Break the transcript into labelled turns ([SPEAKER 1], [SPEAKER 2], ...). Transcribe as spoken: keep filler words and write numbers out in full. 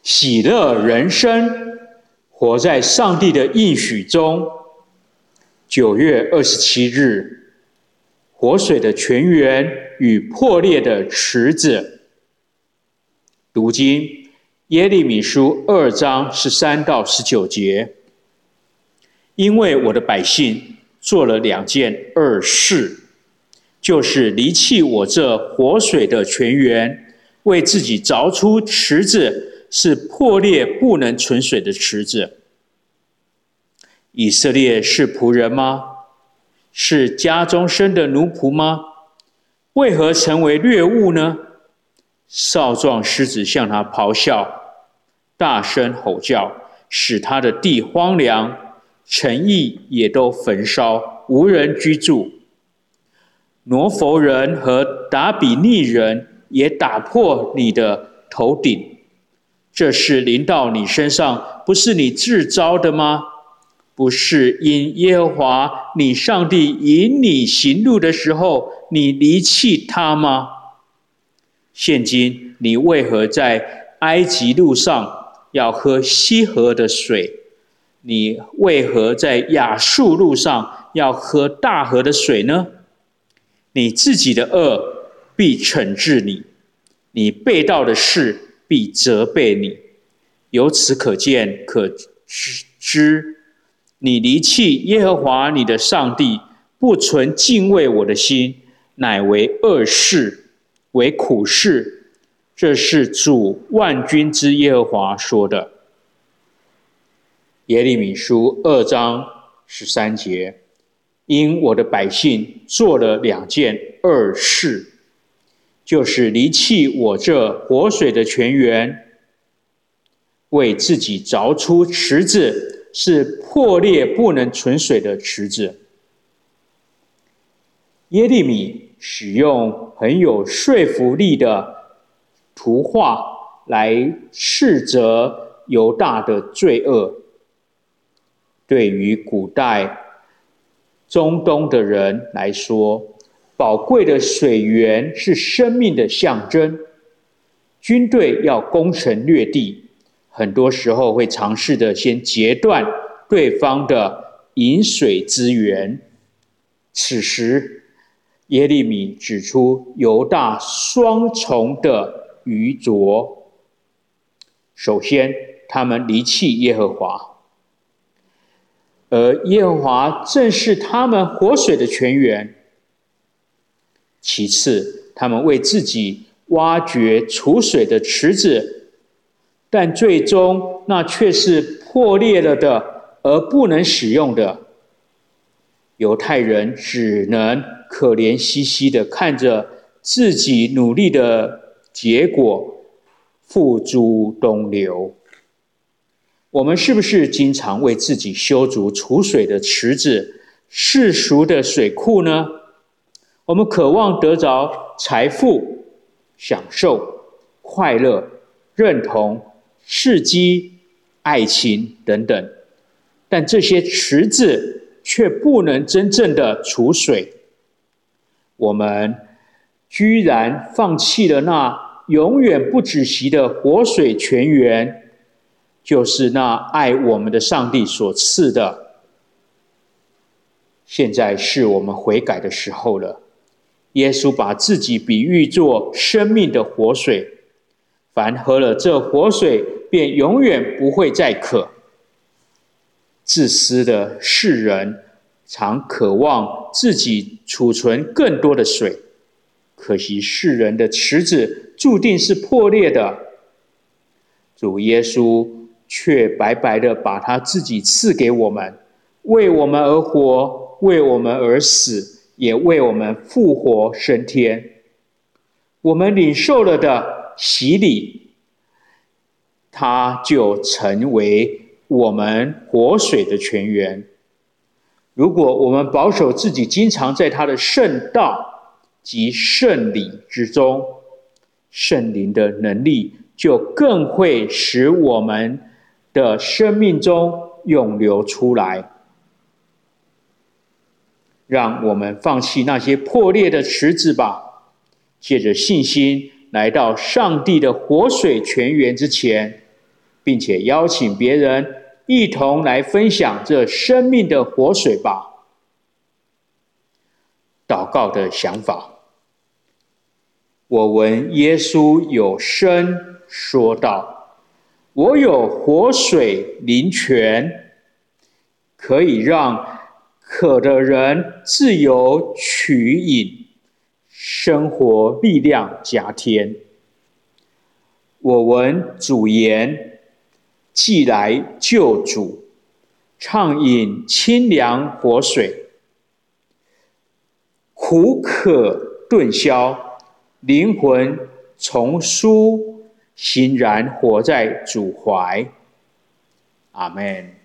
[SPEAKER 1] 喜乐人生，活在上帝的应许中。九月二十七日，活水的泉源与破裂的池子。读经耶利米书二章十三到十九节。因为我的百姓做了两件恶事，就是离弃我这活水的泉源，为自己凿出池子，是破裂不能存水的池子。以色列是仆人吗？是家中生的奴仆吗？为何成为掠物呢？少壮狮子向他咆哮，大声吼叫，使他的地荒凉，城邑也都焚烧，无人居住。挪弗人和达比尼人也打破你的头顶，这事临到你身上，不是你自招的吗？不是因耶和华你上帝引你行路的时候，你离弃他吗？现今你为何在埃及路上要喝西河的水？你为何在亚述路上要喝大河的水呢？你自己的恶必惩治你，你背道的事必责备你。由此可见，可知你离弃耶和华你的上帝，不存敬畏我的心，乃为恶事，为苦事。这是主万军之耶和华说的。耶利米书二章十三节。因我的百姓做了两件恶事，就是离弃我这活水的泉源，为自己凿出池子，是破裂不能存水的池子。耶利米使用很有说服力的图画来斥责犹大的罪恶。对于古代中东的人来说，宝贵的水源是生命的象征。军队要攻城略地，很多时候会尝试的先截断对方的饮水资源。此时，耶利米指出犹大双重的愚拙。首先，他们离弃耶和华。而耶和华正是他们活水的泉源。其次，他们为自己挖掘储水的池子，但最终那却是破裂了的，而不能使用的。犹太人只能可怜兮兮地看着自己努力的结果付诸东流。我们是不是经常为自己修筑储水的池子、世俗的水库呢？我们渴望得着财富、享受、快乐、认同、刺激、爱情等等，但这些池子却不能真正的储水。我们居然放弃了那永远不止息的活水泉源，就是那爱我们的上帝所赐的。现在是我们悔改的时候了。耶稣把自己比喻作生命的活水，凡喝了这活水，便永远不会再渴。自私的世人常渴望自己储存更多的水，可惜世人的池子注定是破裂的。主耶稣却白白的把他自己赐给我们，为我们而活，为我们而死，也为我们复活升天。我们领受了的洗礼，它就成为我们活水的泉源。如果我们保守自己经常在他的圣道及圣礼之中，圣灵的能力就更会使我们的生命中涌流出来。让我们放弃那些破裂的池子吧，借着信心来到上帝的活水泉源之前， 并且邀请别人一同来分享这生命的活水吧。祷告的想法：我闻耶稣有声说道：“我有活水灵泉，可以让渴的人自由取饮，生活力量加添。”我闻主言：“既来救主，畅饮清凉活水，苦渴顿消，灵魂重苏，欣然活在主怀。”阿们。